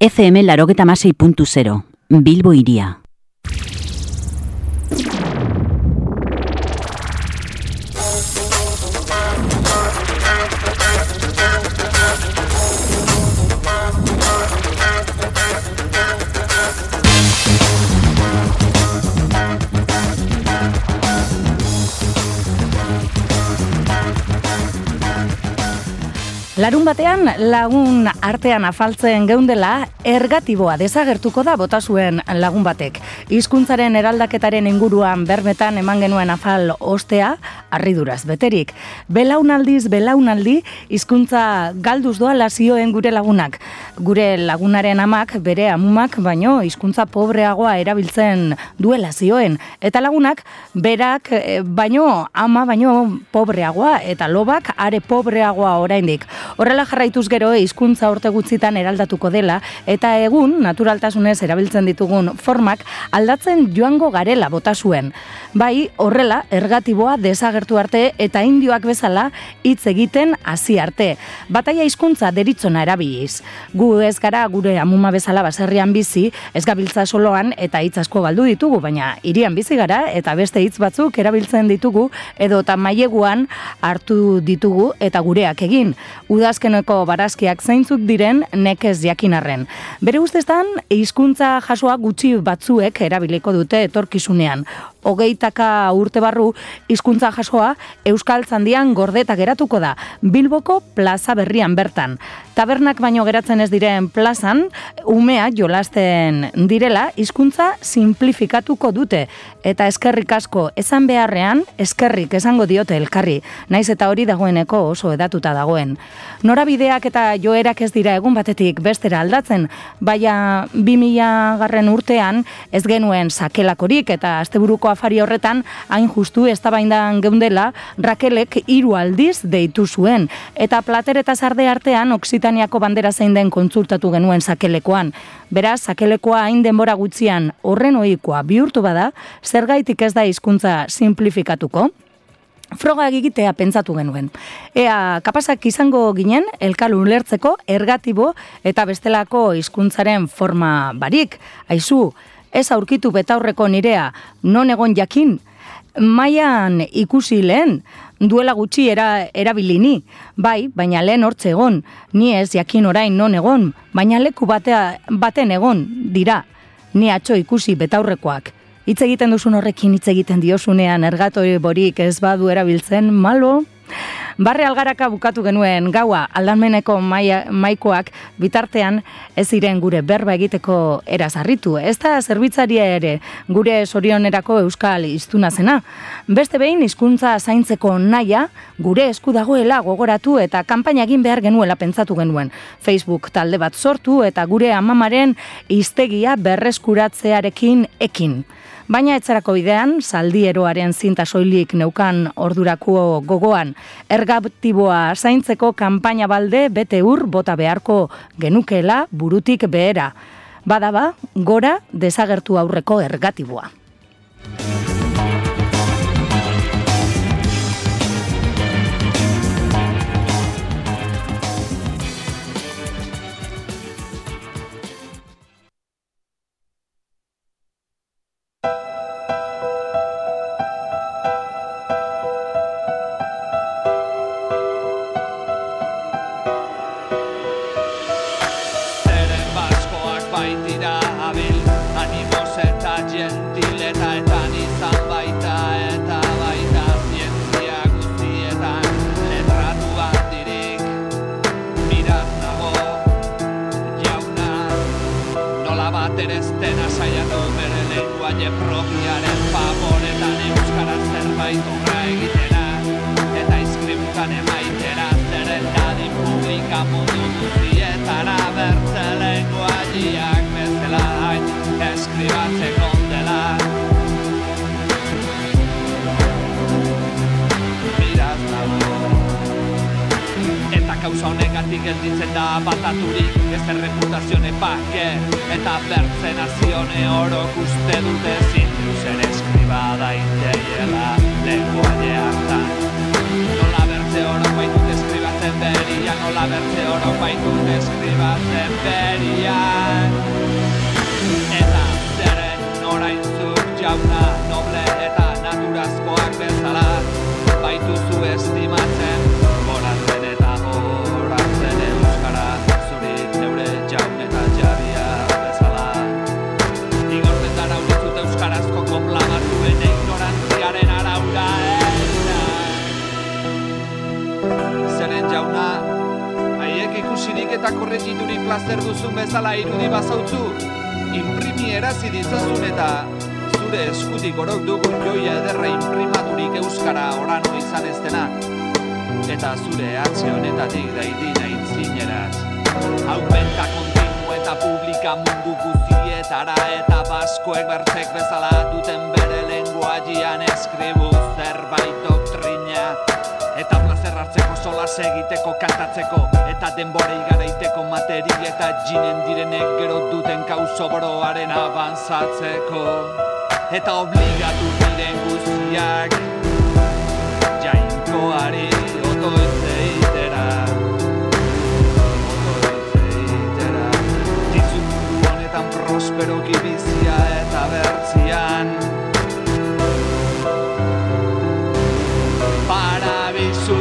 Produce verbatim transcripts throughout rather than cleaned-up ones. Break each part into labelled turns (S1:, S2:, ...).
S1: F M laurogeita hamasei puntu zero, Bilbo Hiria. Larun batean lagun artean afaltzen geundela, ergatiboa desagertuko da bota zuen lagun batek. Hizkuntzaren eraldaketaren inguruan bermetan eman genuen afal ostea, harriduraz beterik. Belaunaldiz belaunaldi hizkuntza galduz doala zioen gure lagunak. Gure lagunaren amak bere amumak baino hizkuntza pobreagoa erabiltzen duela zioen. Eta lagunak berak baino ama baino pobreagoa eta lobak are pobreagoa oraindik. Horrela jarraituz gero hizkuntza urte gutxitan eraldatuko dela eta egun naturaltasunez erabiltzen ditugun formak aldatzen joango garela bota zuen. Bai, horrela ergatiboa desagertu arte eta indioak bezala hitz egiten hasi arte. Bataia hizkuntza deritzona erabiliz. Gu ez gara gure amuma bezala baserrian bizi, ez gabiltza soloan eta hitz asko galdu ditugu, baina hirian bizi gara eta beste hitz batzuk erabiltzen ditugu edo eta maileguan hartu ditugu eta gureak egin. Udazkeneko barazkiak zeintzuk diren nekez jakinarren. Bere usteztan, hizkuntza jasoa gutxi batzuek erabiliko dute etorkizunean. Hogeitaka urte barru, hizkuntza jasoa Euskaltzandian gordeta geratuko da, Bilboko plaza berrian bertan. Tabernak baino geratzen ez diren plazan, umeak jolasten direla, hizkuntza simplifikatuko dute. Eta eskerrik asko esan beharrean, eskerrik esango diote elkarri, naiz eta hori dagoeneko oso edatuta dagoen. Norabideak eta joerak ez dira egun batetik bestera aldatzen, baina bi mila garren urtean ez genuen sakelakorik eta asteburuko afari horretan hain justu eztabaidan geundela Rakelek hiru aldiz deitu zuen eta Plater eta Sarde artean Oksitaniako bandera zein den kontsultatu genuen sakelekoan. Beraz, sakelekoa hain denbora gutxian horren ohikoa bihurtu bada, zergaitik ez da hizkuntza simplifikatuko? Froga egitea pentsatu genuen. Ea, kapazak izango ginen, elkar ulertzeko ergatibo eta bestelako hizkuntzaren forma barik. Aizu, ez aurkitu betaurreko nirea, non egon jakin? Maian ikusi lehen, duela gutxi era, erabilini. Bai, baina lehen hortze egon. Ni ez jakin orain non egon, baina leku batea, baten egon dira. Ni atxo ikusi betaurrekoak. Hitz egiten duzun horrekin hitz egiten diozunean ergatori borik ez badu erabiltzen, malo. Barre algaraka bukatu genuen gaua aldanmeneko maia, maikoak bitartean ez ziren gure berba egiteko erazarritu. Ez da zerbitzaria ere gure sorionerako euskal hiztuna zena. Beste behin hizkuntza zaintzeko naia gure esku dagoela gogoratu eta kanpaina egin behar genuela pentsatu genuen. Facebook talde bat sortu eta gure amamaren hiztegia berreskuratzearekin ekin. Baina etzarako bidean, zaldieroaren zinta soilik neukan ordurako gogoan. Ergatiboa zaintzeko kanpaina balde bete ur bota beharko genukeela burutik behera. Badaba, gora desagertu aurreko ergatiboa.
S2: Kauza honegatik gelditzen da bataturik, ez erreputazione pake eta bertzen azione orok uste dute zinduzen eskribada inteiela lenguaile hartan. Nola bertze orok baitut eskribatzen beria, nola bertze orok baitut eskribatzen beria. jauna noble eta naturazkoak bezala baituzu estimatzen, goratzen eta horatzen euskara, zuri neure jaun eta jabia bezala. Igortzen dara urizut euskarazko konplamatuen ignorantziaren araura eta zeren jauna, haiek ikusirik eta korregiturik plazer duzun bezala irudi bazautzu, imprimi erazi ditzazun eta zure eskutik orok dugun joia ederra imprimaturik euskara orano izan ez dena, eta zure atze honetatik daidina intzineraz. Aumenta kontinu eta publika mundu guztietara eta baskoek bertzek bezala duten bere lenguajian eskribu zerbait doktrina, eta plazer hartzeko solas egiteko kantatzeko eta denbora igaraiteko materi eta jinen direnek gero duten kauso boroaren avanzatzeko. Eta obligatu diren guztiak jainkoari otoitzeitera, otoitzeitera. Dizu mundu honetan prosperoki bizia eta bertzian parabizu.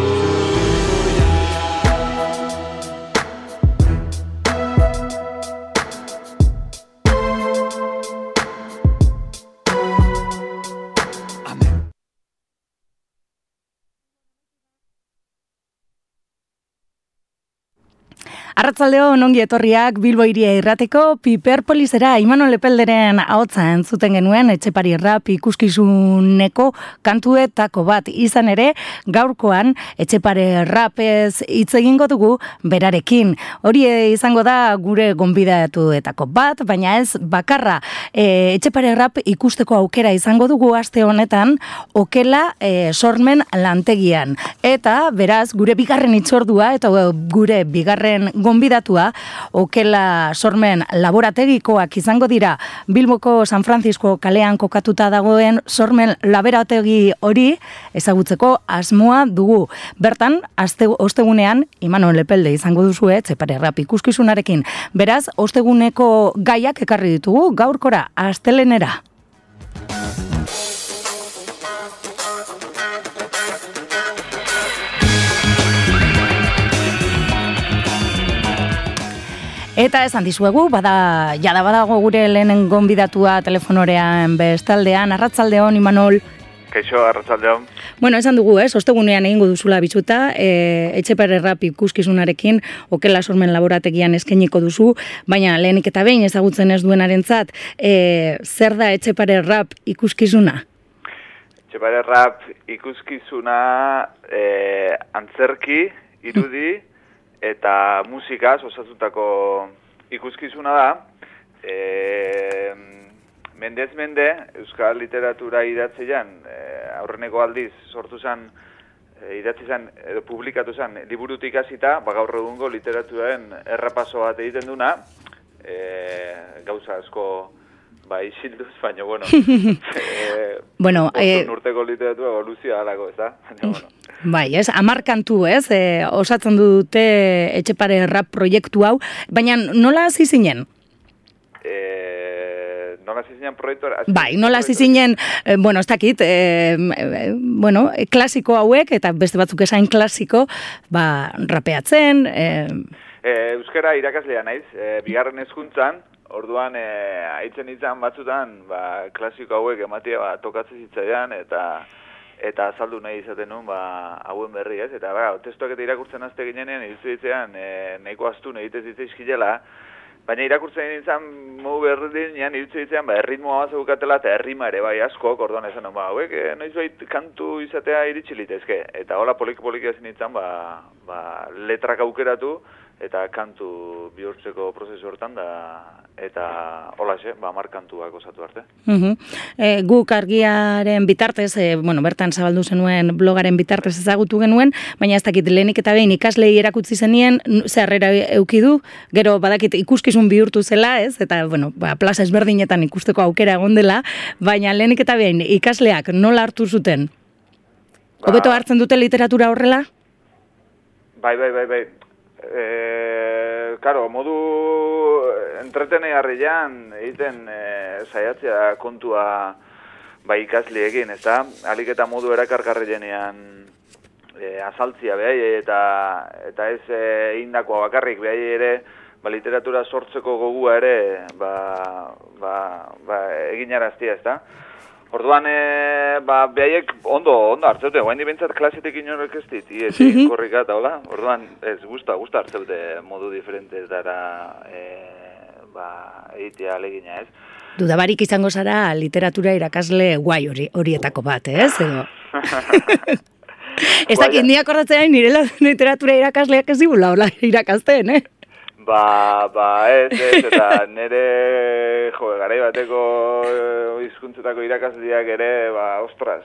S1: Arratsaldeon, ongi etorriak Bilbo Hiria Irrateko Piperpolisera Imanol Lepelderen ahotsa entzuten genuen Etxepare Rap ikuskizuneko kantuetako bat izan ere, gaurkoan Etxepare Rapez hitz egingo dugu berarekin. Hori izango da gure gonbidatuetako bat, baina ez bakarra. E, Etxepare Rap ikusteko aukera izango dugu aste honetan Okela e, Sormen lantegian. Eta beraz gure bigarren hitzordua eta gure bigarren gonbidatua Okela Sormen laborategikoak izango dira. Bilboko San Francisco kalean kokatuta dagoen Sormen laborategi hori ezagutzeko asmoa dugu. Bertan, aste, ostegunean Imanol Lepelde izango duzue Etxepare Rap ikuskizunarekin. Beraz, osteguneko gaiak ekarri ditugu gaurkora astelenera. Eta esan dizuegu, bada, jada badago gure lehenen gonbidatua telefonorean bestaldean. Arratsaldeon, Imanol.
S3: Kaixo, arratsaldeon.
S1: Bueno, esan dugu, ez, ostegunean egingo duzula bitxuta, e, Etxepare Rap ikuskizunarekin Okela Sormen laborategian eskainiko duzu, baina lehenik eta behin ezagutzen ez duenarentzat, e, zer da Etxepare Rap ikuskizuna?
S3: Etxepare Rap ikuskizuna e, antzerki, irudi, eta musikaz osatutako ikuskizuna da. E, mendez mende, euskal literatura idatzean, e, aurreneko aldiz sortu zen, e, idatzi zen, edo publikatu zen, liburutik hasita, ba gaur egungo literaturaren errepaso bat egiten duna, e, gauza asko ba isilduz, baina, bueno, e,
S1: bueno eh,
S3: urteko literatura evoluzioa alako, ez da? Baina, bueno.
S1: Bai, ez, hamar kantu, ez, e, osatzen dute Etxepare Rap proiektu hau, baina nola hasi zinen?
S3: E, nola hasi zinen proiektua?
S1: Bai, nola hasi zinen, e, bueno, ez dakit, e, e, bueno, e, klasiko hauek, eta beste batzuk esain klasiko, ba, rapeatzen. E...
S3: E, euskara irakaslea naiz, e, bigarren hezkuntzan, orduan, e, haitzen izan batzutan, ba, klasiko hauek ematea ba, tokatzen zitzaidan, eta eta azaldu nahi izaten nuen, ba, hauen berri, ez? Eta, ba, testuak eta irakurtzen azte ginenean, iruditzen e, nahiko astun egitez ditzaizkidela, baina irakurtzen nintzen, mogu berdinean, iruditzen, ba, erritmoa bat zeukatela, eta errima ere, bai, askok, orduan esan, ba, hauek, e, noiz bait kantu izatea iritsi litezke. Eta hola poliki-poliki ezin nintzen, ba, ba, letrak aukeratu, eta kantu bihurtzeko prozesu hortan da, eta holaxe, ba, hamar kantuak osatu arte.
S1: Uh-huh. E, guk argiaren bitartez, e, bueno, bertan zabaldu zenuen blogaren bitartez ezagutu genuen, baina ez dakit lehenik eta behin ikaslei erakutsi zenien, zeharrera eukidu, gero badakit ikuskizun bihurtu zela, ez? Eta, bueno, ba, plaza ezberdinetan ikusteko aukera egon dela, baina lehenik eta behin ikasleak nola hartu zuten? Ba, hobeto hartzen dute literatura horrela?
S3: Bai, bai, bai, bai. E, karo, modu entretenegarrian egiten e, saiatzea kontua ba ikasleekin, ez da? Alik eta modu erakargarrienean e, azaltzia behai, eta, eta ez egindakoa bakarrik behai ere, ba, literatura sortzeko gogua ere ba, ba, ba, eginaraztia, ez da? Orduan, e, ba, behaiek ondo, ondo hartzeute, guain dibentzat klasetik inorek ez dit, ies, egin korrika eta hola, orduan, ez, gusta, gusta hartzeute modu diferente dara, e, ba, egitea alegina, ez?
S1: Dudabarik izango zara literatura irakasle guai hori, horietako bat, ez? Edo? Ez dakit, ni akordatzen nire literatura irakasleak ez digula hola irakazten, eh?
S3: Ba, ba, ez, ez, eta nire, jo, garai bateko hizkuntzetako irakasleak ere, ba, ostras,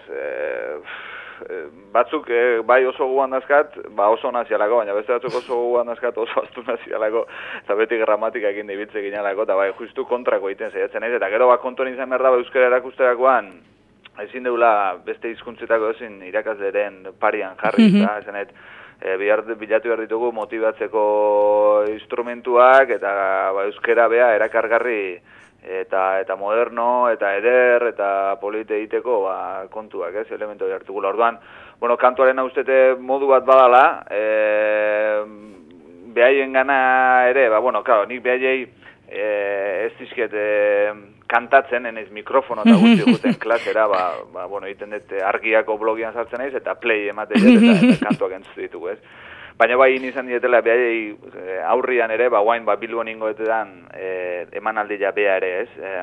S3: e, batzuk e, bai oso guan dazkat, ba oso nazialako, baina beste batzuk oso guan dazkat oso astu nazialako, eta beti gramatika egin dibitze ginalako, eta bai, justu kontrako egiten zaiatzen naiz, eta gero ba kontuan izan behar da, ba, euskara erakusterakoan, ezin deula beste hizkuntzetako ezin irakasleren parian jarri, mm -hmm. eta, esanet, E, bihar, bilatu behar ditugu motibatzeko instrumentuak eta ba, euskera bea erakargarri eta eta moderno eta eder eta polite egiteko ba, kontuak, ez, elementu hartugula. Orduan, bueno, kantuaren ustete modu bat badala, e, behaien gana ere, ba, bueno, claro, nik behaiei e, ez dizket e, kantatzen, enez mikrofono eta guzti guten klasera, ba, ba, bueno, egiten dut argiako blogian sartzen naiz, eta play ematen dut, eta, eta kantuak entzutu ditugu, ez? Baina bai, izan dietela, behaiei aurrian ere, ba, guain, ba, Bilbon ingoetetan e, emanaldia bea ere, ez? E,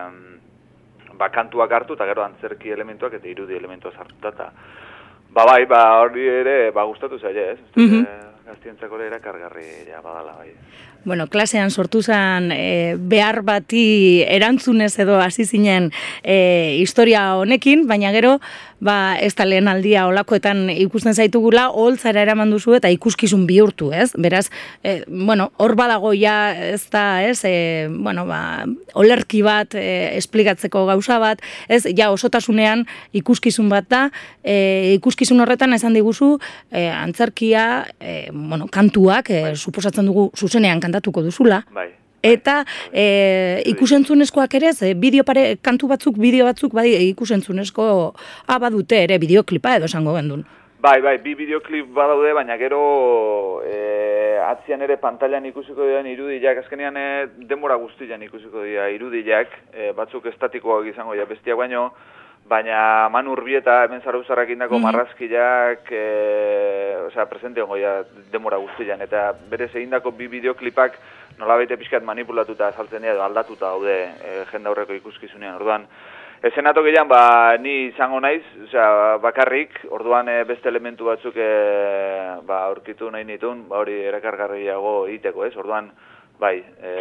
S3: ba, kantuak hartu, eta gero antzerki elementuak, eta irudi elementuak sartuta, eta ba, bai, ba, hori ere, ba, gustatu zaila, ez? Mm -hmm. Gaztientzako ere erakargarri, ja, badala, bai.
S1: Bueno, klasean sortu zen e, behar bati erantzunez edo hasi zinen e, historia honekin, baina gero, ba, ez da lehen aldia olakoetan ikusten zaitugula, holtzara eraman duzu eta ikuskizun bihurtu, ez? Beraz, e, bueno, hor badago ja, ez da, ez, e, bueno, ba, olerki bat, e, esplikatzeko gauza bat, ez, ja, osotasunean ikuskizun bat da, e, ikuskizun horretan esan diguzu, e, antzerkia, e, bueno, kantuak, e, suposatzen dugu zuzenean kantatuko duzula.
S3: Bai.
S1: Eta e, ikusentzunezkoak ere, ze bideo pare, kantu batzuk, bideo batzuk, bai, ikusentzunezko abadute ere, bideoklipa edo esango gendun.
S3: Bai, bai, bi bideoklip badaude, baina gero e, atzian ere pantailan ikusiko dian irudiak, azkenean e, denbora guztian ikusiko dira irudiak, e, batzuk estatikoak izango dira bestiak baino, baina Manu Urbieta hemen Zarauzarrak indako mm-hmm. marrazkiak e, osea, presente hongo ja denbora guztian, eta berez egindako bi bideoklipak nolabaite pixkat manipulatuta azaltzen dira edo aldatuta daude e, jende aurreko ikuskizunean. Orduan, esenato gehiago, ba, ni izango naiz, osea, bakarrik, orduan e, beste elementu batzuk e, ba, aurkitu nahi nitun, ba, hori erakargarriago egiteko, ez? Orduan, bai,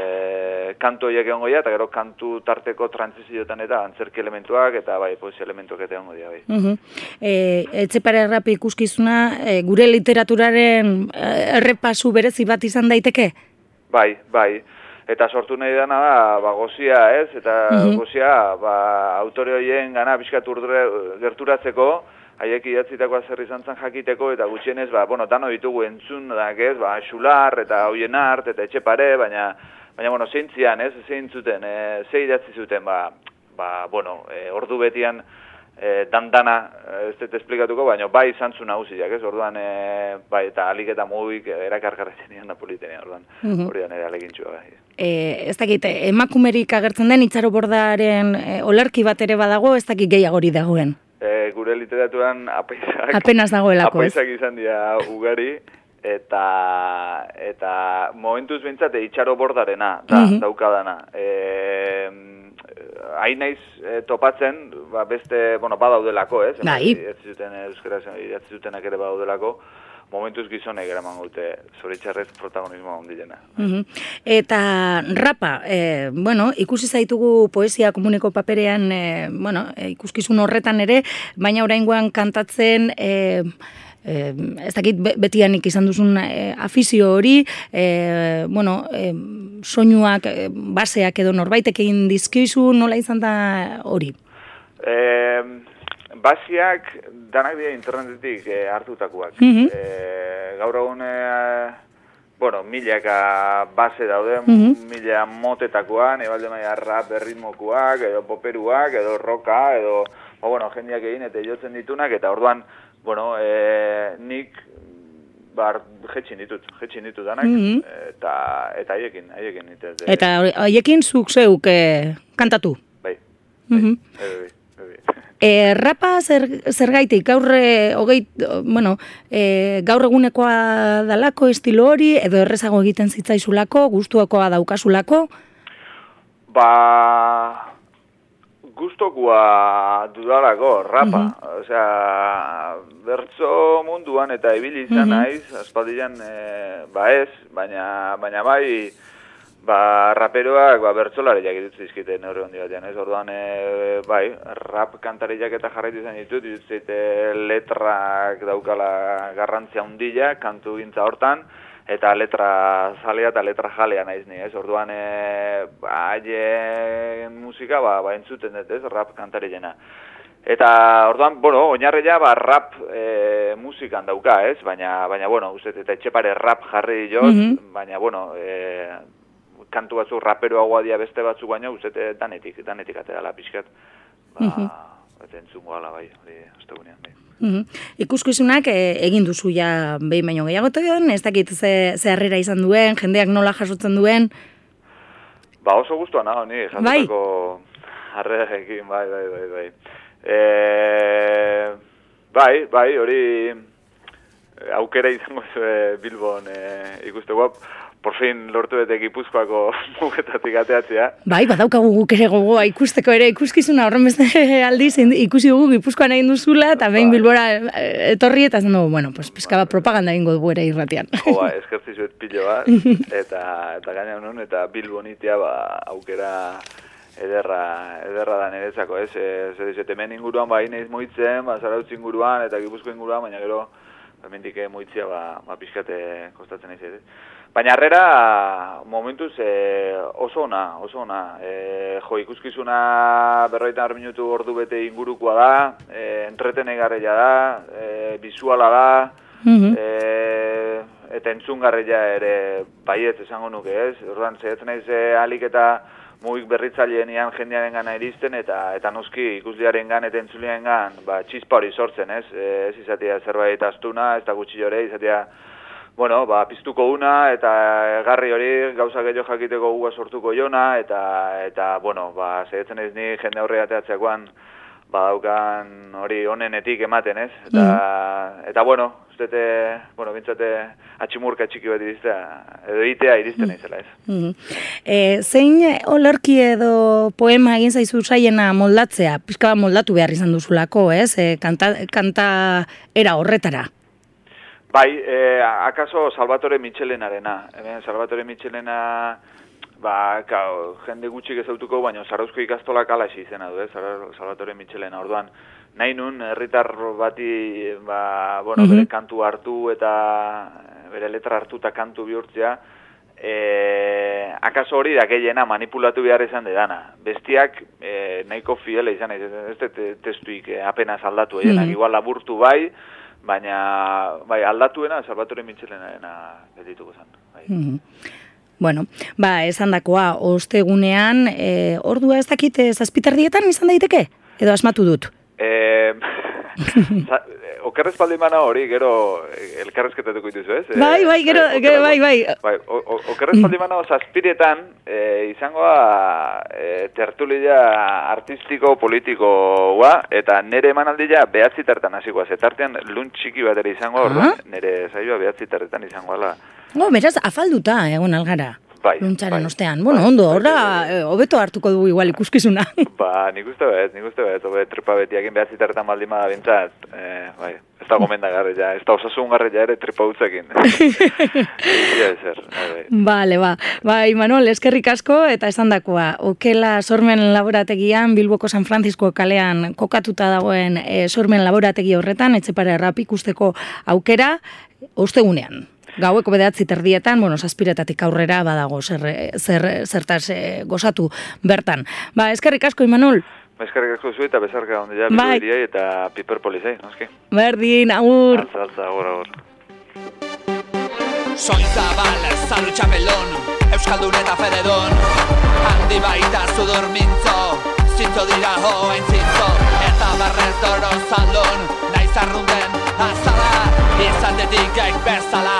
S3: e, kantu horiek egongo dira, eta gero kantu tarteko trantzizioetan eta antzerki elementuak, eta bai, poesia elementuak eta egongo dira, bai.
S1: Uh-huh. e, Etxepare errapi ikuskizuna, e, gure literaturaren errepasu berezi bat izan daiteke?
S3: Bai, bai. Eta sortu nahi dana da, ba, gozia, ez? Eta uh-huh. gozia, ba, autore horien gana pixkat gerturatzeko, haiek idatzitakoa zer izan zen jakiteko, eta gutxienez, ba, bueno, dano ditugu entzun, da, ez, ba, Xular, eta Hoien Art, eta Etxepare, baina, baina, bueno, zein zian, ez, zein zuten, e, ze idatzi zuten, ba, ba, bueno, e, ordu betian, e, dandana, ez dut esplikatuko, baina, bai izan zu nagusiak, ez, orduan, e, bai, eta alik eta mugik erakargarretzen nian napolitenean, orduan, uh-huh. hori da nire alegintxua, bai.
S1: E, ez dakit, emakumerik agertzen den, Itxaro Bordaren e, olerki bat ere badago, ez dakit gehiagori dagoen?
S3: E, gure literaturan apaisak,
S1: apenas dagoelako,
S3: apaisak izan dira ugari, eta eta momentuz bintzate Itxaro Bordarena da, uh-huh. daukadana. E, hain naiz e, topatzen, ba, beste, bueno, badaudelako, ez?
S1: Bai.
S3: Ez zuten euskaraz, ez zutenak ere badaudelako, momentuz gizonek eraman gute zoritxarrez protagonismoa ondilena.
S1: Uh-huh. Eta rapa, e, bueno, ikusi zaitugu poesia komuneko paperean, e, bueno, e, ikuskizun horretan ere, baina oraingoan kantatzen, e, e, ez dakit betianik izan duzun e, afizio hori, e, bueno, e, soinuak, e, baseak edo norbaitek egin dizkizu, nola izan da hori?
S3: E, Basiak danak dira internetetik e, hartutakoak. Mm-hmm. E, gaur egun, e, bueno, milaka base daude, mm-hmm. mila motetakoan, ebalde maia rap erritmokuak, edo poperuak, edo roka, edo, ba, bueno, jendeak egin eta jotzen ditunak, eta orduan, bueno, e, nik, bar, jetxin ditut, jetxin ditut danak, mm-hmm. eta, eta haiekin, haiekin. Eta,
S1: eta haiekin zuk zeuk eh, kantatu?
S3: Bai,
S1: mm-hmm.
S3: bai, bai, bai.
S1: E, rapa zer, zer gaitik, gaur, e, ogei, bueno, e, gaur egunekoa dalako estilo hori, edo errezago egiten zitzaizulako, gustuakoa daukasulako?
S3: Ba, gustokoa dudalako, rapa. Uh-huh. Osea, bertso munduan eta ibili izan uh-huh. naiz, aspaldian, e, ba ez, baina, baina bai, ba, raperoak, ba, bertsolariak ditut zizkite neurri hondi batean, ez? Orduan, e, bai, rap kantariak eta jarraitu izan ditut, ditut zeite letrak daukala garrantzia hundila, kantu gintza hortan, eta letra zalea eta letra jalea naiz ni, ez? Orduan, e, ba, haien musika, ba, ba, entzuten dut, ez? Rap kantariena. Eta, orduan, bueno, oinarria, ba, rap e, musikan dauka, ez? Baina, baina, bueno, uste, eta etxepare rap jarri jot, mm-hmm. baina, bueno, e, kantu batzuk raperoagoa dia beste batzuk baina uzete danetik, danetik atera la pixkat. Ba, uh-huh. eta entzungo ala bai, hori ostegunean. Bai.
S1: Uh-huh. Ikuskizunak e, egin duzu ja behin baino gehiagotoan, ez dakit ze, ze harrera izan duen, jendeak nola jasotzen duen?
S3: Ba oso guztua nago, ni jasotako harrerarekin, bai, bai, bai, bai. E, bai, bai, hori aukera izango zuen Bilbon e, ikusteko. Por fin lortu bete Gipuzkoako mugetatik ateatzea.
S1: Bai, badaukagu guk ere gogoa ikusteko ere ikuskizuna horren beste aldiz ikusi dugu Gipuzkoan egin duzula eta behin Bilbora etorri eta zen dugu, bueno, pues pizka bat propaganda egingo dugu ere irratian.
S3: Jo, ba, eskertzi zuet pilo bat, eta, eta gaina honen, eta Bilbonitia ba, aukera ederra, ederra da niretzako, ez? Zer dizet, hemen inguruan ba, inaiz moitzen, ba, Zarautz inguruan eta Gipuzko inguruan, baina gero, hemendik moitzia ba, ba pizkate kostatzen nahi zait. Baina harrera, momentuz, e, oso ona, oso ona. E, jo, ikuskizuna berrogeita hamar minutu ordu bete ingurukoa da, e, entretenegarria da, e, bizuala da, mm-hmm. e, eta entzungarria ere baiet esango nuke, ez? Orduan, zehatzen naiz alik eta mugik berritzaileenian jendearen gana iristen, eta eta noski ikuslearen gan eta entzulearen gan, ba, txispa hori sortzen, ez? E, ez izatea zerbait astuna, ez da gutxi jore, izatea bueno, ba, piztuko una, eta garri hori gauza gehiago jakiteko guga sortuko jona, eta, eta bueno, ba, zehetzen ez ni jende aurre ateatzeakoan, ba, daukan hori onenetik ematen, ez? Eta, mm-hmm. eta bueno, ustete, bueno, bintzate atximurka txiki bat iristea, edo itea iristen izela, ez?
S1: Mm-hmm. E, zein olerki edo poema egin zaizu saiena moldatzea, pixka bat moldatu behar izan duzulako, ez? E, kanta, kanta era horretara.
S3: Bai, eh, akaso Salvatore Michelenarena. Hemen Salvatore Michelena, ba, kao, jende gutxik ezautuko, baina Zarauzko ikastolak alaxi izena du, eh, Salvatore Michelena. Orduan, nahi nun, herritar bati, ba, bueno, mm-hmm. bere kantu hartu eta bere letra hartu eta kantu bihurtzea, eh, akaso hori da gehiena manipulatu behar izan dedana. Bestiak eh, nahiko fidele izan, ez, ez te, testuik eh, apenas aldatu, eh, mm-hmm. igual laburtu bai, baina bai, aldatuena Salvatore Michelenarena bedituko zen. Bai.
S1: Mm-hmm. Bueno, ba, esan dakoa, ostegunean, e, ordua ez dakit zazpiterdietan izan daiteke? Edo asmatu dut?
S3: E, okerrez paldimana hori, gero elkarrezketatuko dituzu, ez?
S1: Bai, bai, gero, e, gero bai, bai.
S3: bai okerrez paldimana zazpiretan e, izangoa e, tertulia artistiko politikoa, eta nire emanaldia behatzi tartan hasikoa, zetartean lunt txiki bat ere izangoa, orduan, nire saioa behatzi tartetan izangoa.
S1: No, beraz, afalduta egon algara.
S3: Bai,
S1: luntzaren
S3: bai,
S1: ostean. Bueno,
S3: bai,
S1: ondo,
S3: bai,
S1: horra,
S3: bai, bai.
S1: hobeto hartuko dugu igual ikuskizuna.
S3: Ba, nik uste bet, nik uste bet, hobe tripa betiakin behar zitarretan baldima da bintzat, eh, bai, ez da gomendagarri ja, ez da osasungarri ja ere tripa utzakin. Ja, ezer, bai.
S1: Bale, ba, ba, Imanol, eskerrik asko, eta esan dakoa, Okela Sormen laborategian, Bilboko San Francisco kalean kokatuta dagoen e, Sormen laborategi horretan, Etxepare rap ikusteko aukera, ostegunean. Gaueko bederatzi terdietan, bueno, zazpiretatik aurrera badago zer, zer, zertaz e, gozatu bertan. Ba, eskerrik asko, Imanol.
S3: Ba, eskerrik asko zu eta bezarka onde ja,
S1: bai.
S3: Bilbo iriai eta Piper Polizei, noski?
S1: Berdin, agur.
S3: Alza, alza, agur, agur.
S2: Soin zabal, zalu txapelon, euskaldun eta fededon. Handi baita zudur mintzo, zintzo dira hoain zintzo. Eta barrez doro zaldon, naiz arrunden azala. Izatetik gaik bezala.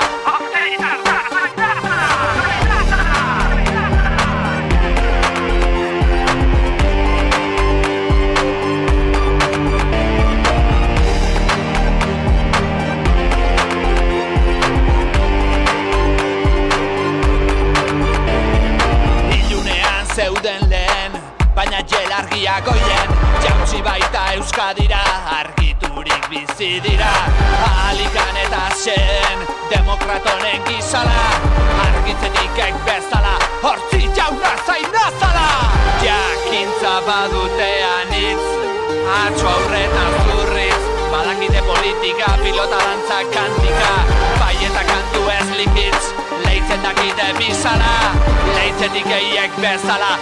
S2: Zeuden lehen, baina jelargia goien. Jautsi baita Euskadira, argiturik bizi dira. Alikan eta sen, demokratonen gizala. Argitzetik eik bezala, hortzi jauna zainazala. Jakintza badutean hitz, atxo aurretan zurritz. Badakide politika, pilota dantza kantika, bai eta kantu ez likitz. Leitzen dakite bizala, leitzetik eiek bezala.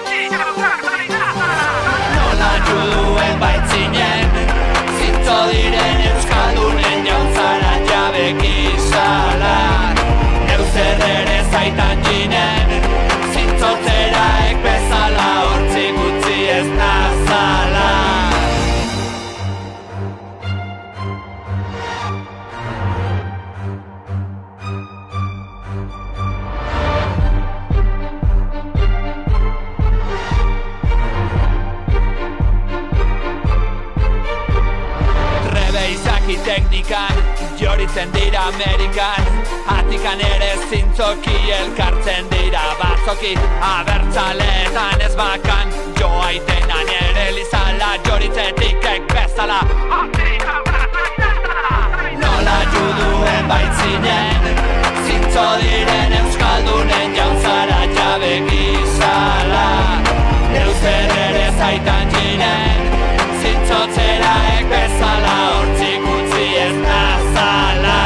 S2: Nola juduen baitzinen, zintzo diren euskaldunen jauntzara jabek izala. Neuzer ere zaitan jinen, zintzotzera ek bezala, hortzik utzi ez nazala. Teknikan, joritzen dira Amerikan. Atikan ere zintzoki elkartzen dira batzoki. Abertzaletan ez bakan, jo aitenan ere lizala. Joritzetik ek bezala. Nola juduen baitzinen, zintzo diren euskaldunen jauntzara jabek izala. Neuzer ere zaitan jinen, zintzotzera ek bezala, hortzik utzi ez nazala.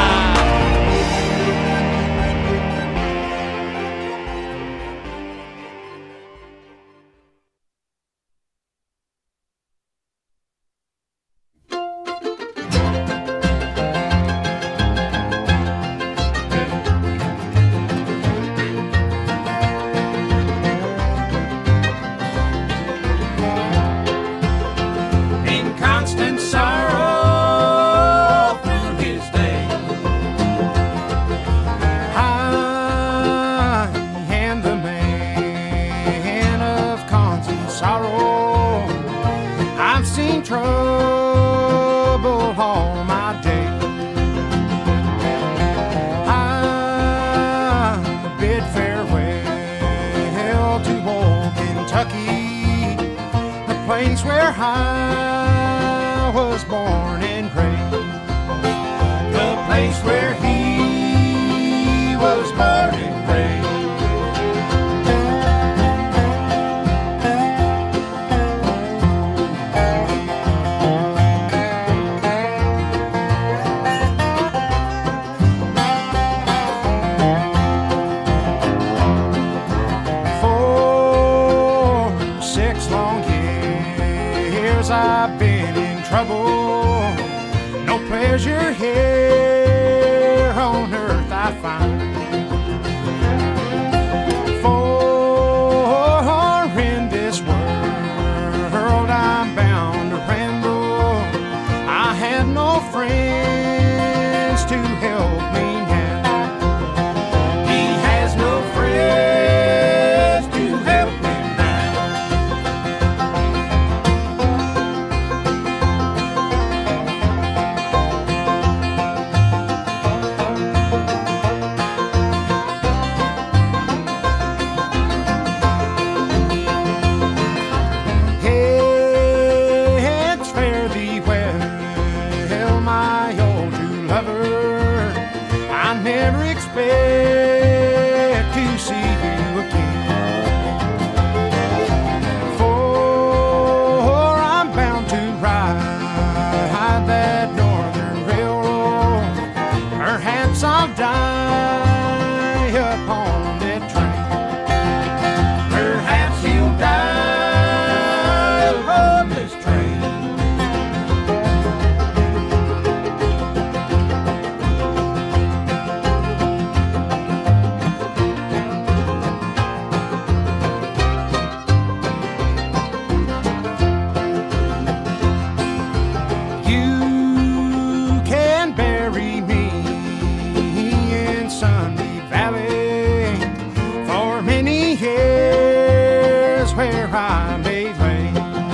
S4: where I may land.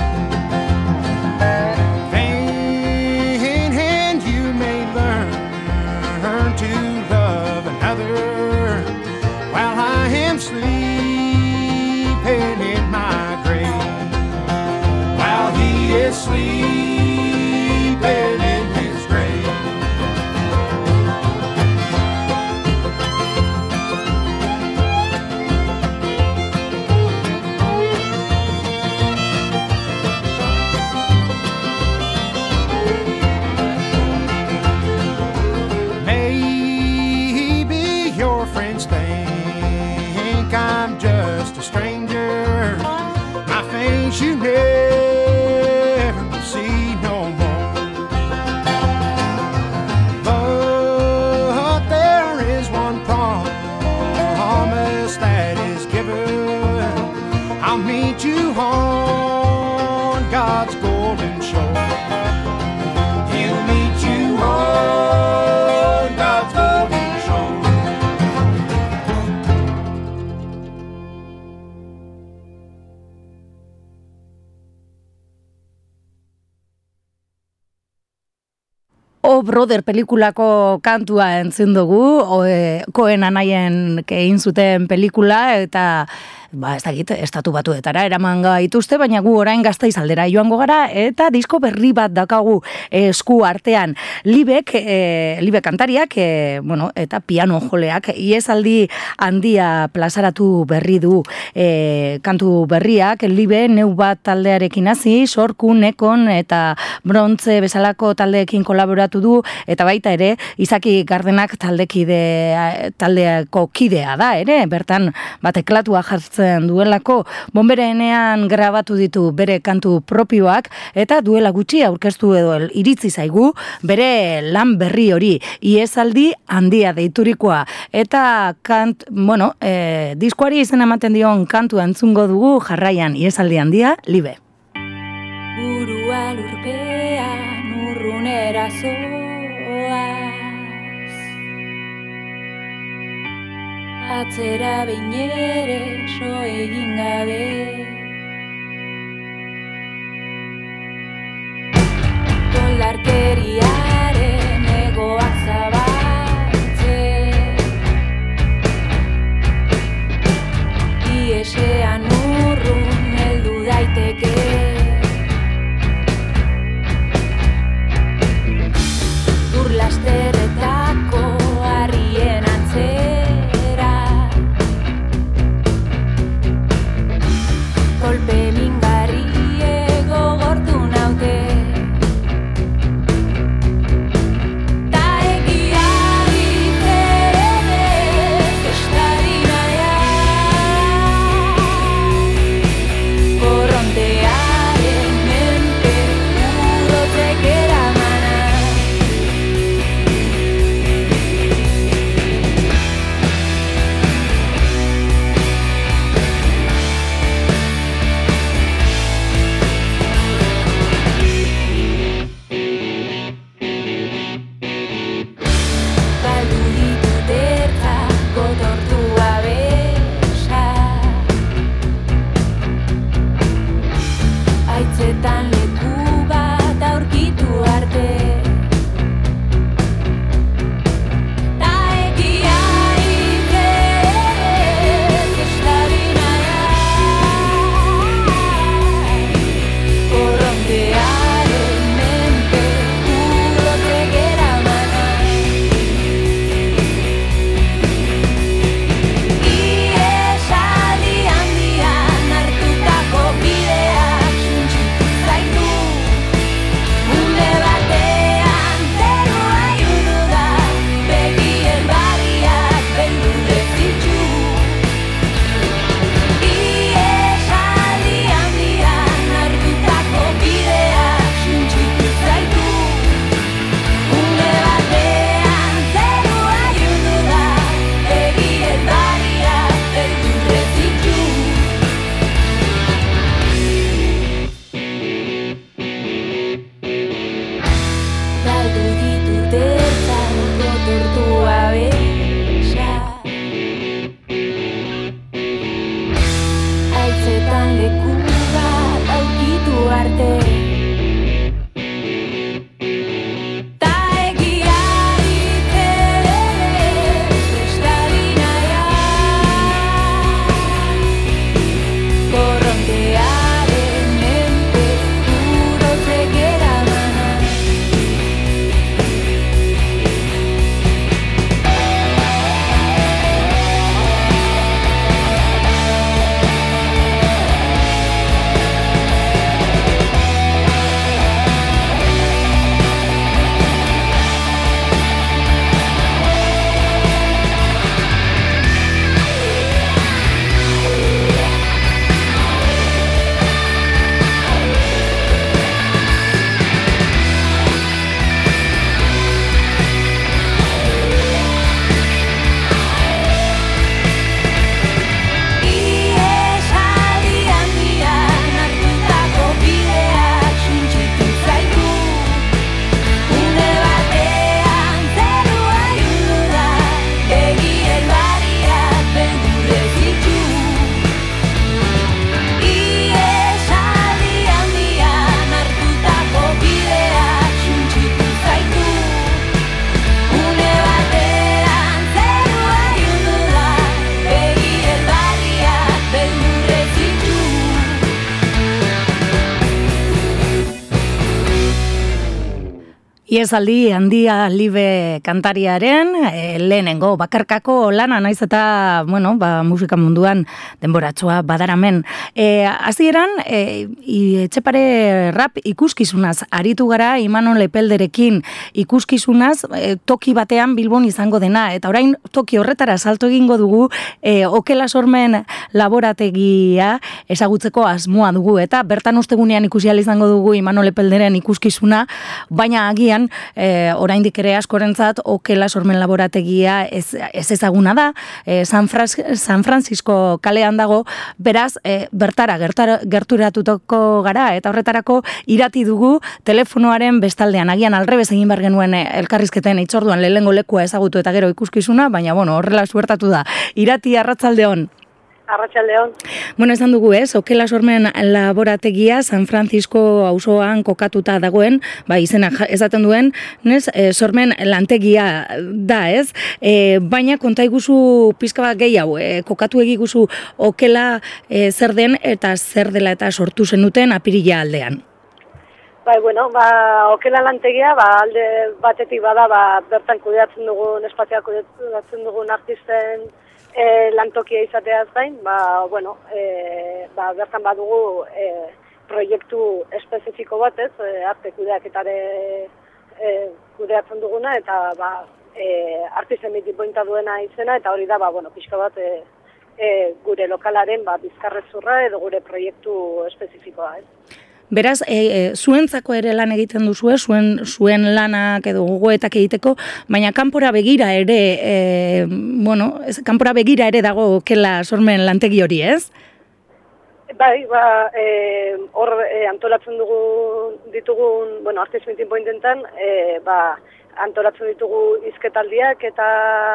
S4: Then, and you may learn to love another while I am sleeping in my grave. While he is sleeping in his grave. I'm just a stranger. My face you never will see no more. But there is one promise that is given. I'll meet you on God's golden shore. He'll meet you on God's golden shore.
S1: O Brother pelikulako kantua entzun dugu, Cohen anaien egin zuten pelikula, eta ba, ez dakit, estatu batuetara eraman gaituzte, baina gu orain Gasteiz aldera joango gara, eta disko berri bat dakagu esku artean. Libek, e, Libe kantariak, e, bueno, eta piano joleak, iesaldi handia plazaratu berri du e, kantu berriak, Libe neu bat taldearekin hasi, Sorku, Nekon eta Brontze bezalako taldeekin kolaboratu du, eta baita ere, Izaki Gardenak taldekide, taldeako kidea da, ere, bertan bateklatua jartzen duelako, Bonberenean grabatu ditu bere kantu propioak, eta duela gutxi aurkeztu edo iritzi zaigu bere lan berri hori, iesaldi handia deiturikoa, eta kant, bueno, e, diskoari izen ematen dion kantua entzungo dugu jarraian, iesaldi handia, Libe.
S5: Burua lurpean urrunera zoaz, atzera behin ere so egin gabe. Koldarkeriaren egoak zabaltzen, iesean urrun heldu daiteke. Urlasterretako harrien antzera, kolpe mingarrie gogortu naute. Ta egia iterez estari nahian, korrontearen menpe urotzek eramana. Galdu ditut ertzako tortua besa, haitzetan leku bat aurkitu arte. Ta egia iterez estari nahian, korrontearen menpe urotzek eramana. Iesaldi handian hartutako bideak suntsitu zaitu
S1: Iezaldi handia libe kantariaren e, lehenengo bakarkako lana naiz eta, bueno, ba, musika munduan denboratxoa badaramen. E, Hasieran e, Etxepare rap ikuskizunaz aritu gara Imanol Epelderekin ikuskizunaz e, toki batean Bilbon izango dena, eta orain toki horretara salto egingo dugu e, Okela Sormen laborategia ezagutzeko asmoa dugu, eta bertan ostegunean ikusi ahal izango dugu Imanol Epelderen ikuskizuna, baina agian E, oraindik ere askorentzat Okela Sormen laborategia ez, ez ezaguna da, e, San, Fras, San Francisco kalean dago, beraz e, bertara gertara, gerturatuko gara, eta horretarako irati dugu telefonoaren bestaldean, agian alrebez egin behar genuen elkarrizketen itzorduan lehengo lekua ezagutu eta gero ikuskizuna, baina bueno, horrela suertatu da. Irati, arratsaldeon.
S6: Arratsaldeon.
S1: Bueno, esan dugu ez, Okela Sormen laborategia San Francisco auzoan kokatuta dagoen, ba, izena esaten duen, nez, e, Sormen lantegia da, ez? E, baina konta iguzu pizka bat gehiago, e, kokatu egiguzu Okela e, zer den eta zer dela eta sortu zenuten apirila aldean.
S6: Bai, bueno, ba, Okela lantegia, ba, alde batetik bada, ba, bertan kudeatzen dugun, espazioa kudeatzen dugun artisten E, lantokia izateaz gain, ba, bueno, e, ba, bertan badugu e, proiektu espezifiko bat, ez, e, arte kudeaketare e, kudeatzen duguna, eta ba, e, artisten mitipointa duena izena, eta hori da, ba, bueno, pixka bat e, e, gure lokalaren ba, bizkarrezurra edo gure proiektu espezifikoa, ez.
S1: Beraz, e, e, zuentzako ere lan egiten duzue, zuen, zuen lanak edo gogoetak egiteko, baina kanpora begira ere, e, bueno, ez, kanpora begira ere dago Okela Sormen lantegi hori, ez?
S6: Bai, ba, e, hor e, antolatzen dugu ditugun, bueno, artist meeting pointentan, e, ba, antolatzen ditugu hizketaldiak eta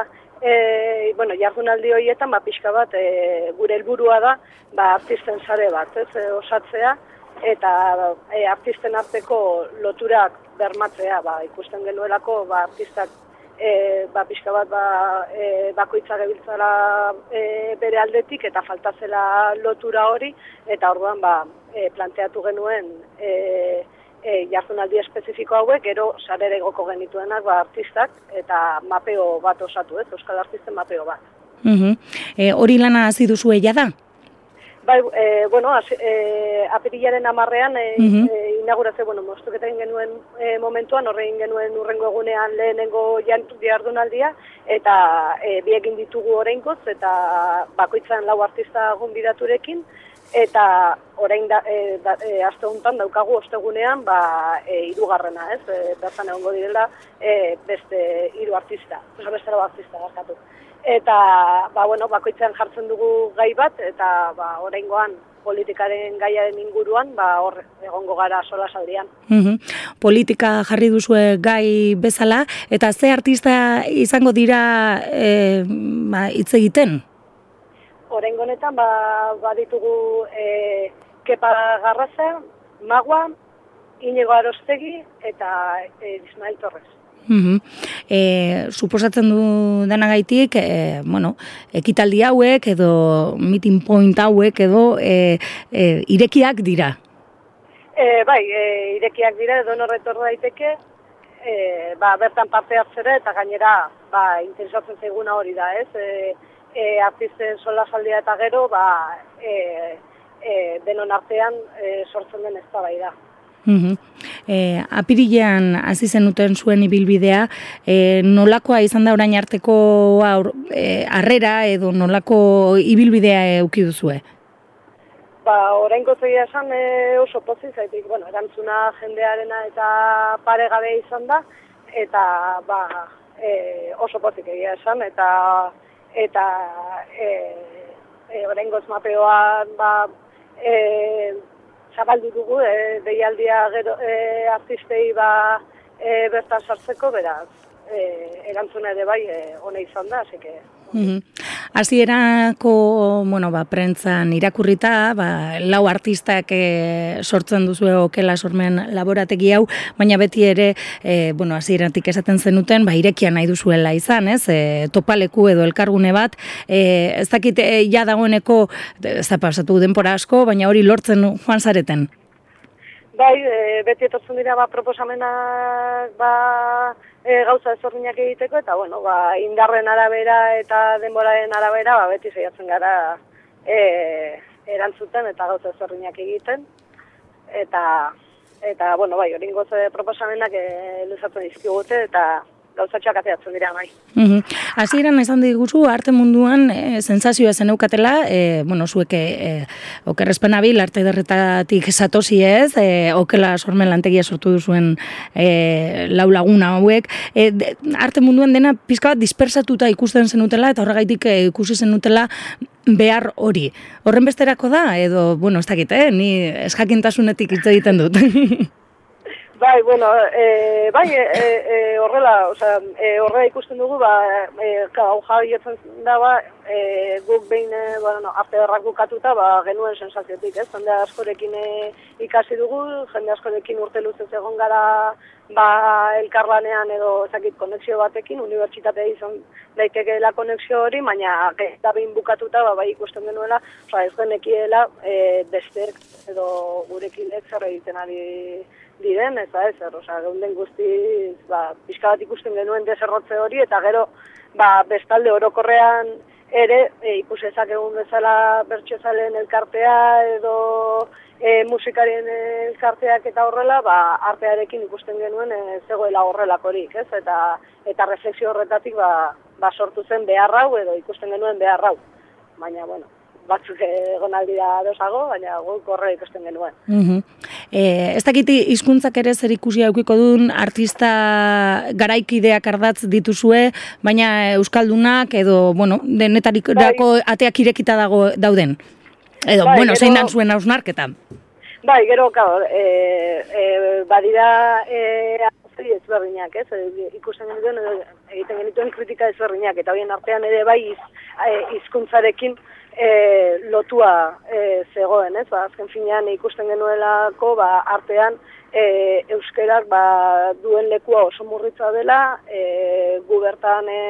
S6: e, bueno, jardunaldi horietan, ba, pixka bat, e, gure helburua da, ba, artisten sare bat, ez, e, osatzea, eta e, artisten arteko loturak bermatzea, ba, ikusten genuelako ba, artistak e, ba, pixka bat ba, e, bakoitza gebiltzara e, bere aldetik eta faltazela lotura hori, eta orduan ba, e, planteatu genuen e, e, jardunaldi espezifiko hauek, gero sarere goko genituenak ba, artistak eta mapeo bat osatu, ez, euskal artisten mapeo bat.
S1: Uh-huh. E, hori lana hasi duzu ella da?
S6: Bai, e, bueno, az, e, apirilaren amarrean e, uh-huh. e, inaugurazio, bueno, moztuketa egin genuen e, momentuan, horre egin genuen urrengo egunean lehenengo jardunaldia, eta e, bi egin ditugu oraingoz, eta bakoitzan lau artista gonbidaturekin, eta orain da, e, da, e, aste honetan daukagu ostegunean ba, e, hirugarrena, ez? E, bertan egongo direla e, beste hiru artista, oso beste lau artista garkatu. Eta, ba, bueno, bakoitzean jartzen dugu gai bat, eta ba, oraingoan politikaren gaiaren inguruan, ba, hor egongo gara sola saldian.
S1: Uh-huh. Politika jarri duzue gai bezala, eta ze artista izango dira e, ba, hitz egiten?
S6: Oraingo honetan, ba, baditugu e, Kepa Garraza, Magua, Inigo Arostegi eta e, Ismael Torres.
S1: Uh-huh. E, suposatzen du denagaitik, e, bueno, ekitaldi hauek edo meeting point hauek edo e, e, irekiak dira.
S6: E, bai, e, irekiak dira edo norretorra daiteke, e, ba, bertan parte hartzera eta gainera ba, interesatzen zaiguna hori da, ez? E, e, artisten solasaldia eta gero, ba, e, e, denon artean e, sortzen den eztabaida.
S1: Uh-huh. E, apirilean hasi zenuten zuen ibilbidea, e, nolakoa izan da orain arteko aur, e, harrera edo nolako ibilbidea eduki duzue?
S6: Ba, oraingo zegia esan e, oso pozik zaitik, bueno, erantzuna jendearena eta paregabe izan da, eta ba, e, oso pozik egia esan, eta eta e, e, oraingoz mapeoan ba, e, zabaldu dugu, e, deialdia gero, e, artistei ba, e, bertan sartzeko, beraz, e, erantzuna ere bai, e, ona izan da, hasi que...
S1: Hasierako, bueno, ba, prentzan irakurrita, ba, lau artistak e, sortzen duzu Okela Sormen laborategi hau, baina beti ere, e, bueno, hasieratik esaten zenuten, ba, irekia nahi duzuela izan, ez? E, topaleku edo elkargune bat, e, ez dakit e, ja dagoeneko, ez da pasatu denpora asko, baina hori lortzen joan zareten.
S6: bai, e, beti etortzen dira ba, proposamenak ba, e, gauza ezberdinak egiteko, eta bueno, ba, indarren arabera eta denboraren arabera ba, beti saiatzen gara e, erantzuten eta gauza ezberdinak egiten. Eta, eta bueno, bai, hori ingoz proposamenak e, luzatzen dizkigute eta gauzatxoak ateatzen dira bai.
S1: Hasieran esan diguzu arte munduan e, sensazioa zeneukatela, e, bueno, zuek e, okerrezpenabil arte derretatik zatozi ez, e, okela sormen lantegia sortu duzuen e, lau laguna hauek, e, de, arte munduan dena pizka bat dispersatuta ikusten zenutela eta horregaitik e, ikusi zenutela behar hori. Horren besterako da, edo, bueno, ez dakit, eh? Ni eskakintasunetik hitz egiten dut.
S6: Bai, bueno, e, bai, e, e, horrela, osea, e, horrela ikusten dugu, ba, e, hau jaietzen da, ba, e, guk behin, e, bueno, arte derrak bukatuta, ba, genuen sensaziotik, ez? Jende askorekin e, ikasi dugu, jende askorekin urte luzez egon gara, ba, elkarlanean edo, ezakit, konexio batekin, unibertsitatea izan daitekeela konexio hori, baina eta behin bukatuta, ba, bai ikusten genuela, osea, ez genekiela, e, besteek edo gurekilek zer egiten ari diren, eta ez, er, oza, geunden guztiz, ba, pixka bat ikusten genuen deserrotze hori, eta gero, ba, bestalde orokorrean ere, e, ikusezak egun bezala bertsozaleen elkartea, edo e, musikarien elkarteak eta horrela, ba, artearekin ikusten genuen e, zegoela horrelakorik, ez, eta, eta refleksio horretatik, ba, ba, sortu zen behar hau, edo ikusten genuen behar hau. Baina, bueno, batzuk egon aldira dosago, baina guk horre ikusten genuen.
S1: Uh-huh. E, ez dakiti hizkuntzak ere zer ikusia eukiko duen artista garaikideak ardatz dituzue, baina euskaldunak edo, bueno, denetariko bai. Ateak irekita dago dauden. Edo, bai, bueno, gero, zein dan zuen hausnarketa.
S6: Bai, gero, claro, e, e, badira e, ezberdinak, ez? Ikusten genituen, egiten genituen kritika ezberdinak, eta horien artean ere bai iz, hizkuntzarekin E, lotua e, zegoen, ez? Ba, azken finean ikusten genuelako ba, artean e, euskerak ba, duen lekua oso murritza dela, e, gu bertan e,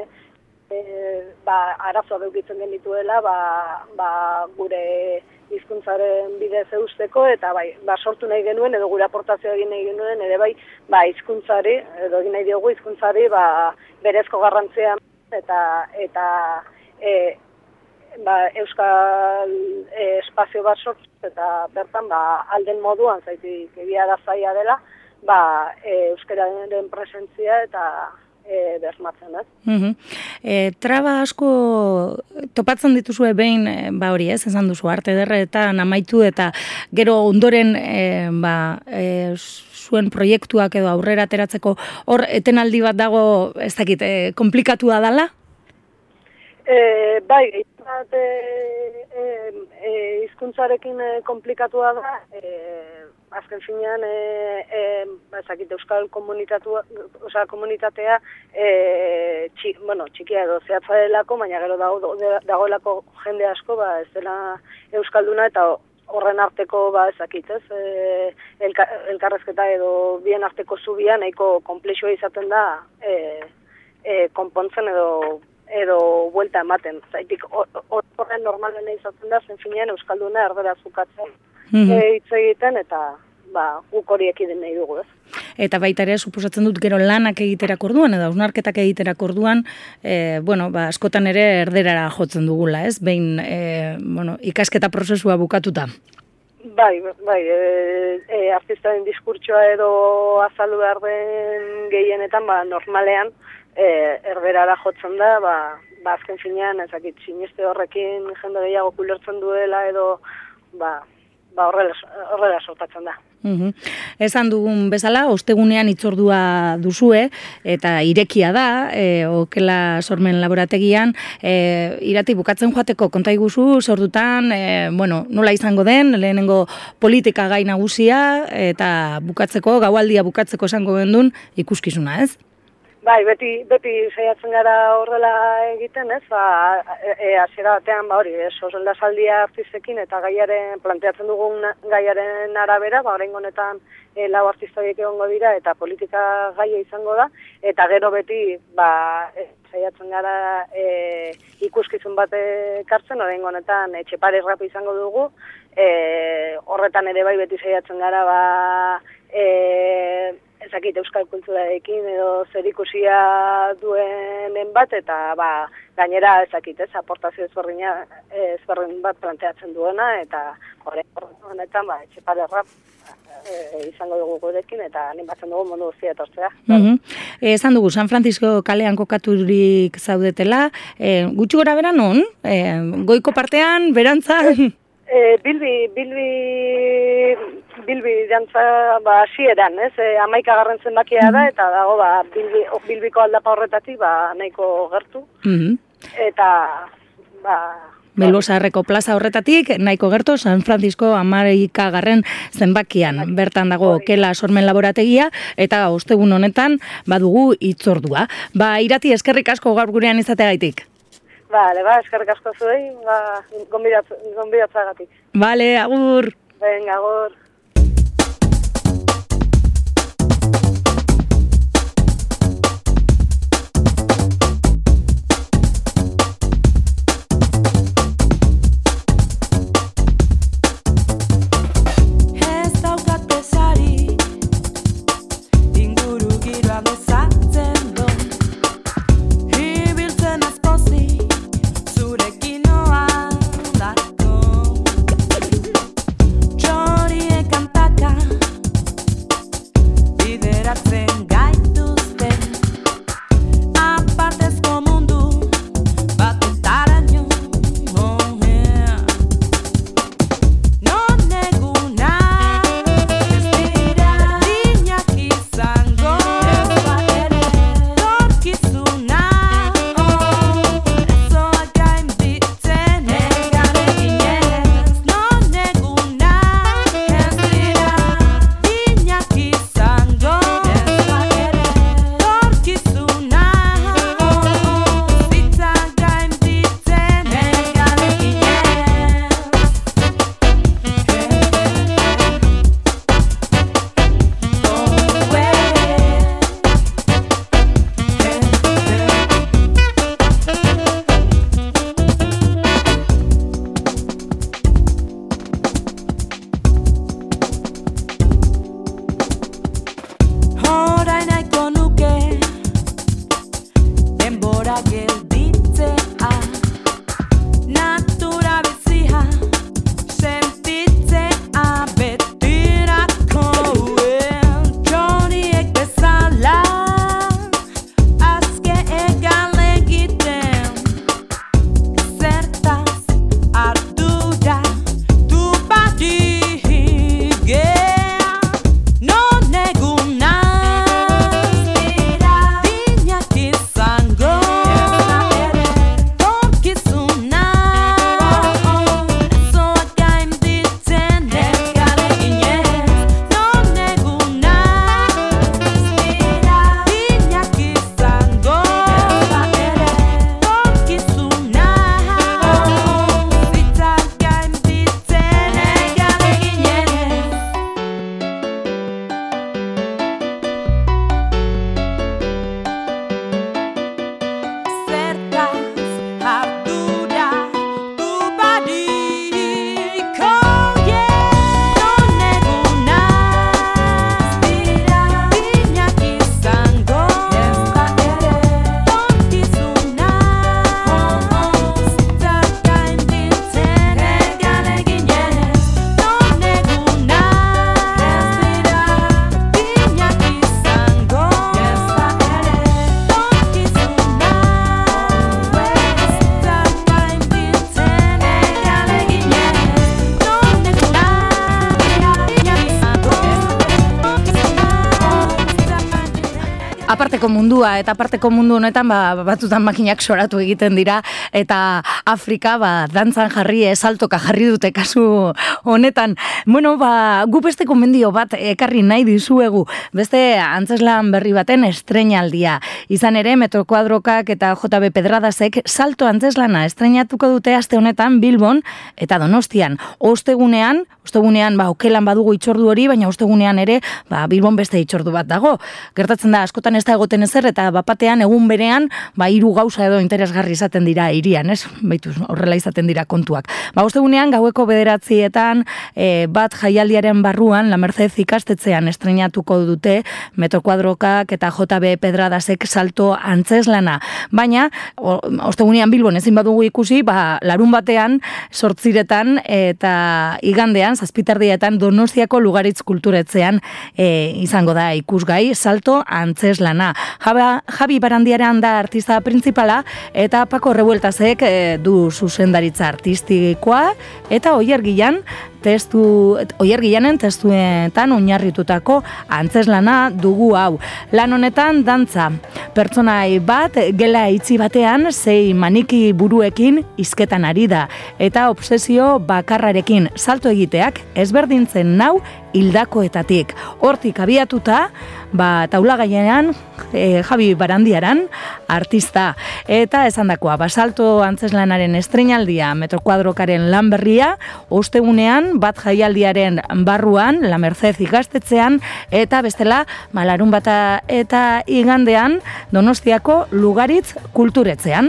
S6: e, ba, arazoa beukitzen genituela ba, ba, gure hizkuntzaren bidez eusteko, eta bai, ba, sortu nahi genuen, edo gure aportazioa egin nahi genuen, ere bai, ba, hizkuntzari, edo egin nahi diogu hizkuntzari ba, berezko garrantzea eta, eta e, ba, euskal e, espazio bat sortuz eta bertan ba, alden moduan zaitik egia da zaila dela ba, e, euskararen presentzia eta e, bermatzen, ez? Uh-huh.
S1: E, traba asko topatzen dituzue behin ba hori, ez? Esan duzu arte derretan amaitu eta gero ondoren e, ba, e, zuen proiektuak edo aurrera ateratzeko hor etenaldi bat dago, ez dakit, e, komplikatua dela?
S6: E, bai, bat, e, e, e, izkuntzarekin e, komplikatua da, e, azken finean, e, e, ezakit, euskal komunitatea, oza, komunitatea e, txik, bueno, txikia edo zehatza delako, baina gero dago, dagoelako jende asko, ba, ez dela euskalduna eta horren arteko, ba, ezakit, ez, e, elka, elkarrezketa edo bien arteko zubia nahiko komplexua izaten da e, e, konpontzen edo edo buelta ematen. Zaitik horren normalen izaten da, zen finean euskalduna erderaz bukatzen mm-hmm. e, hitz egiten, eta ba, guk horiek idin nahi dugu, ez.
S1: Eta baita ere, suposatzen dut gero lanak egiterak orduan, edo hausnarketak egiterak orduan, e, bueno, ba, askotan ere erderara jotzen dugula, ez? Behin, e, bueno, ikasketa prozesua bukatuta.
S6: Bai, bai, e, e, artistaren diskurtsoa edo azaldu behar den gehienetan, ba, normalean, E, erberara jotzen da, ba, ba azken finean, ezakit, siniste horrekin jende gehiago kulertzen duela edo ba, ba horrela, horrela sortatzen da.
S1: Uhum. Esan dugun bezala, ostegunean itzordua duzue, eta irekia da, e, okela sormen laborategian, e, irati bukatzen joateko konta iguzu, sordutan, e, bueno, nola izango den, lehenengo politika gai nagusia, eta bukatzeko, gaualdia bukatzeko esango gendun, ikuskizuna, ez?
S6: Bai, beti, beti saiatzen gara horrela egiten, ez? Ba, e, hasiera batean, ba hori, eso soldazaldia artistekin eta gaiaren planteatzen dugun gaiaren arabera, ba oraingo honetan e, lau artista horiek egongo dira eta politika gaia izango da, eta gero beti, ba, saiatzen gara e, ikuskizun bat ekartzen, oraingo honetan etxepare rap izango dugu, e, horretan ere bai beti saiatzen gara, ba, e, ezakit euskal kulturarekin edo zerikusia duenen bat, eta ba, gainera ezakit ez, aportazio ezberdina ezberdin bat planteatzen duena, eta horretan honetan ba, etxepare rap e, izango dugu gurekin, eta animatzen dugu mundu guztia etortzea.
S1: Mm-hmm. E, esan dugu, San Francisco kalean kokaturik zaudetela, e, gutxi gora bera non? E, goiko partean, berantzan?
S6: E, bilbi, bilbi, bilbi dantza, ba, hasieran, ez? E, amaika garren zenbakia da, eta dago, ba, bilbi, bilbiko aldapa horretatik, ba, nahiko gertu.
S1: Mm-hmm.
S6: Eta, ba...
S1: Belbosarreko plaza horretatik, nahiko gertu, San Francisco amaika garren zenbakian. Bertan dago Kela Sormen laborategia, eta ostegun honetan badugu hitzordua. Ba, Irati, eskerrik asko gaur gurean izateagaitik.
S6: Bale, ba, eskerrik asko zuei, ba, gonbidatzagatik.
S1: Bale, agur.
S6: Venga, agur.
S1: aparteko mundua, eta aparteko mundu honetan ba, batzutan makinak soratu egiten dira, eta Afrika ba, dantzan jarri, esaltoka jarri dute kasu honetan. Bueno, ba, gu beste konbendio bat ekarri nahi dizuegu, beste antzeslan berri baten estreinaldia. Izan ere, Metro Kuadrokak eta J B Pedradasek salto antzeslana estreinatuko dute aste honetan Bilbon eta Donostian. Ostegunean, ostegunean ba, okelan badugu itxordu hori, baina ostegunean ere ba, Bilbon beste itxordu bat dago. Gertatzen da, askotan ez da egoten ezer, eta bapatean egun berean, ba, hiru gauza edo interesgarri izaten dira hirian, ez? Baitu, horrela izaten dira kontuak. Ba, ostegunean, gaueko bederatzietan, e, bat jaialdiaren barruan, La Merced ikastetzean estrenatuko dute, Metro Kuadrokak eta J B Pedradasek salto antzeslana. Baina, ostegunean Bilbon ezin badugu ikusi, ba, larun batean, sortziretan eta igandean, zazpiterdietan Donostiako Lugaritz kulturetzean e, izango da ikusgai, salto antzeslana. Jaba, Javi Barandiaran da artista principala, eta Paco Revueltasek e, du zuzendaritza artistikoa, eta Oiergilan testu, Oiergilanen testuetan oinarritutako antzeslana dugu hau. Lan honetan dantza, pertsonai bat gela itxi batean sei maniki buruekin hizketan ari da, eta obsesio bakarrarekin salto egiteak ezberdintzen nau hildakoetatik. Hortik abiatuta, ba, taula gainean e, Javi Barandiaran artista. Eta esandakoa, basalto antzeslanaren estreinaldia Metro Kuadrokaren lan berria, ostegunean bat jaialdiaren barruan, La Merced ikastetzean, eta bestela, malarun bata eta igandean Donostiako Lugaritz kulturetzean.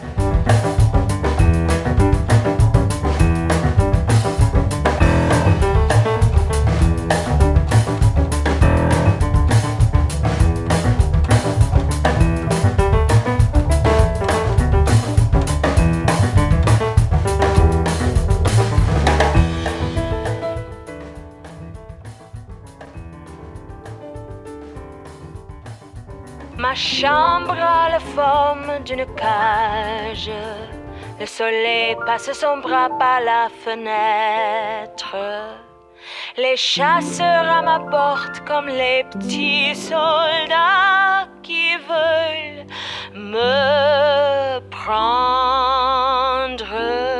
S7: Ma chambre a la forme d'une cage. Le soleil passe son bras par la fenêtre. Les chasseurs à ma porte comme les petits soldats qui veulent me prendre.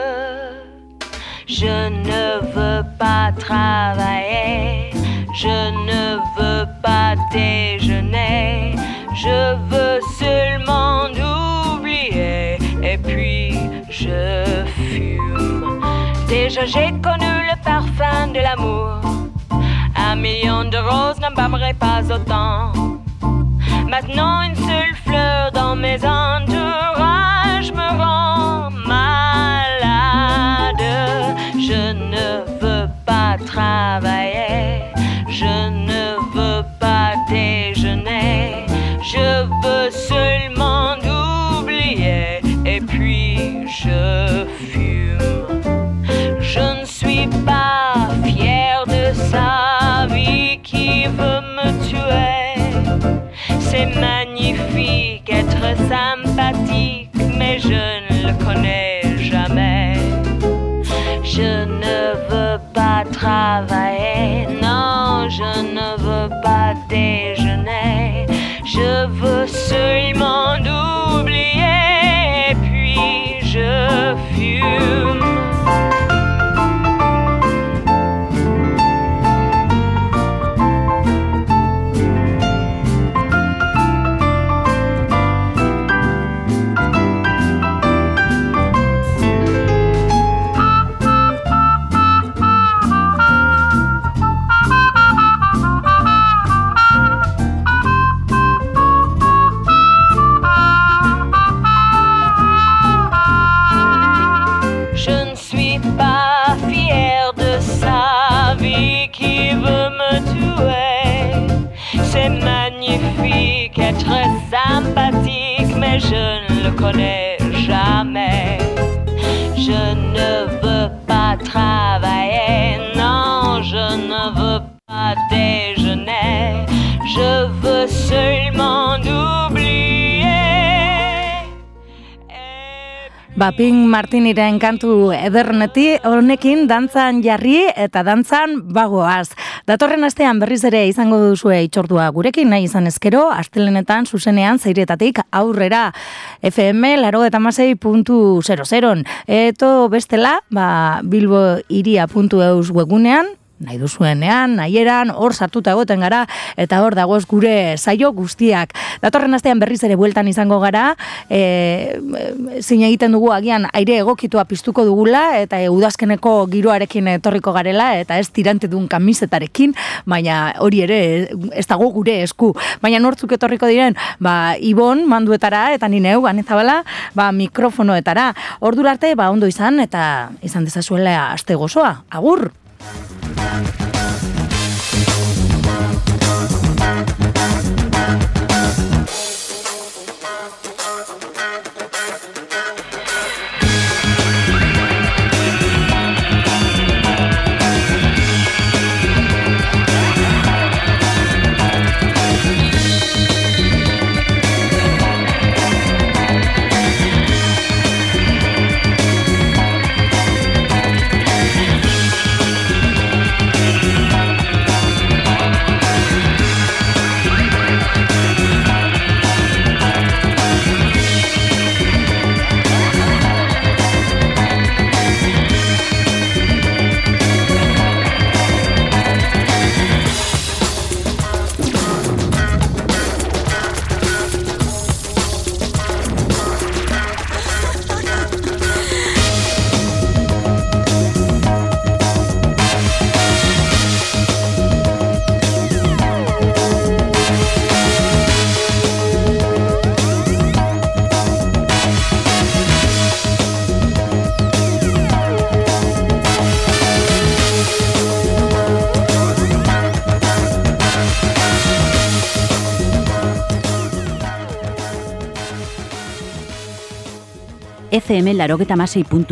S7: Je ne veux pas travailler, je ne veux pas déjeuner. Je veux seulement oublier et puis je fume. Déjà j'ai connu le parfum de l'amour. Un million de roses n'embaumerait pas autant. Maintenant une seule fleur dans mes entourages me rend malade. Je ne veux pas travailler, je ne veux pas déjeuner. Je veux seulement oublier et puis je fume. Je ne suis pas fière de sa vie qui veut me tuer. C'est magnifique être sympathique, mais je ne le connais jamais. Je ne veux pas travailler, non, je ne veux pas déjeuner. Je veux seulement oublier et puis je fume. Être sympathique, mais je ne le connais jamais. Je ne veux pas travailler, non, je ne veux pas déjeuner. Je veux seulement oublier.
S1: Ba, Pink Martiniren kantu ederneti honekin dantzan jarri eta dantzan bagoaz. Datorren astean berriz ere izango duzue itxordua gurekin, nahi izan ezkero, astelenetan zuzenean zeiretatik aurrera F M laro eta masei puntu zero zeron. Eto bestela, ba, bilboiria puntu eus webunean, nahi duzuenean, nahieran, hor sartuta egoten gara, eta hor dagoz gure saio guztiak. Datorren astean berriz ere bueltan izango gara, e, zin egiten dugu agian aire egokitua piztuko dugula, eta e, udazkeneko giroarekin etorriko garela, eta ez tirante duen kamisetarekin, baina hori ere ez dago gure esku. Baina nortzuk etorriko diren, ba, Ibon manduetara, eta nine hau, ganezabala, ba, mikrofonoetara. Ordura arte, ba, ondo izan, eta izan dezazuela aste gozoa. Agur!
S8: F M laurogeita hamasei puntu